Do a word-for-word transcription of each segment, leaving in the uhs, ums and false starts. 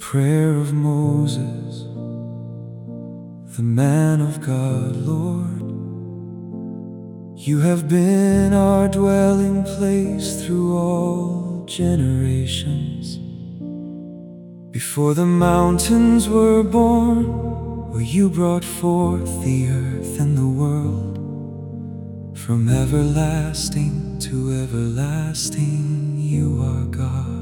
prayer of Moses, the man of God, Lord. You have been our dwelling place through all generations. Before the mountains were born, where you brought forth the earth and the world. From everlasting to everlasting, you are God.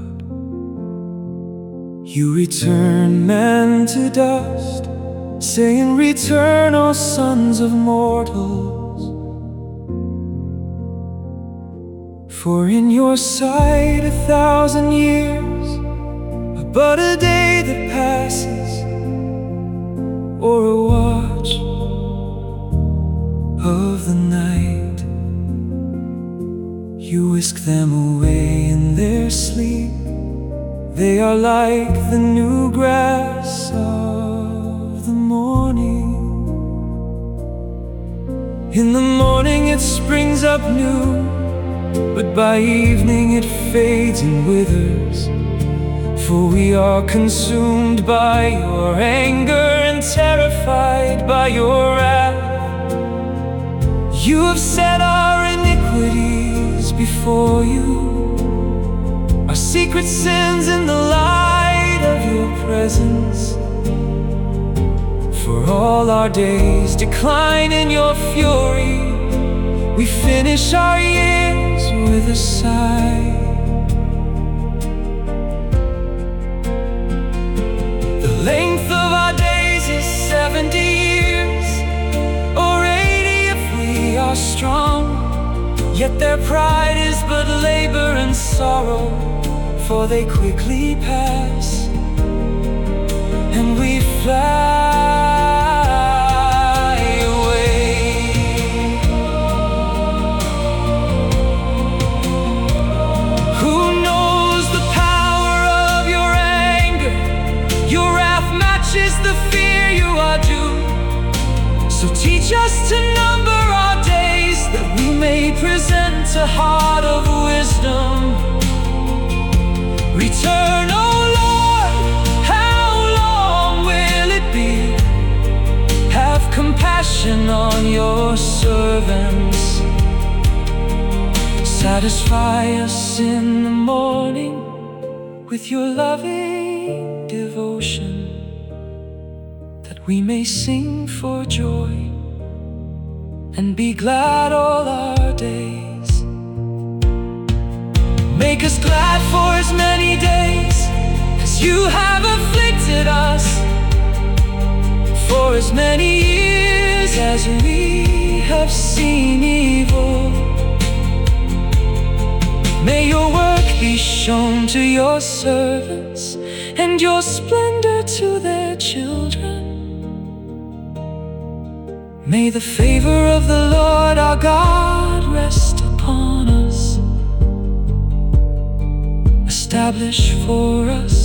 You return man to dust, saying, return, O sons of mortals. For in your sight a thousand years are but a day that passes, or a watch of the night. You whisk them away in their sleep. They are like the new grass of the morning. In the morning it springs up new, but by evening it fades and withers. For we are consumed by your anger and terrified by your wrath. You have set our iniquities before you, our secret sins in the light of your presence. For all our days decline in your fury. We finish our years with a sigh. The length of our days is seventy years, or eighty if we are strong. Yet their pride is but labor and sorrow, for they quickly pass, and we fly away. Who knows the power of your anger? Your wrath matches the fear you are due. So teach us to number our days, that we may present a heart of wisdom. Return, O Lord, how long will it be? Have compassion on your servants. Satisfy us in the morning with your loving devotion, that we may sing for joy and be glad all our days. Make us glad for as many days as you have afflicted us, for as many years as we have seen evil. May your work be shown to your servants, and your splendor to their children. May the favor of the Lord our God rest upon us. Establish for us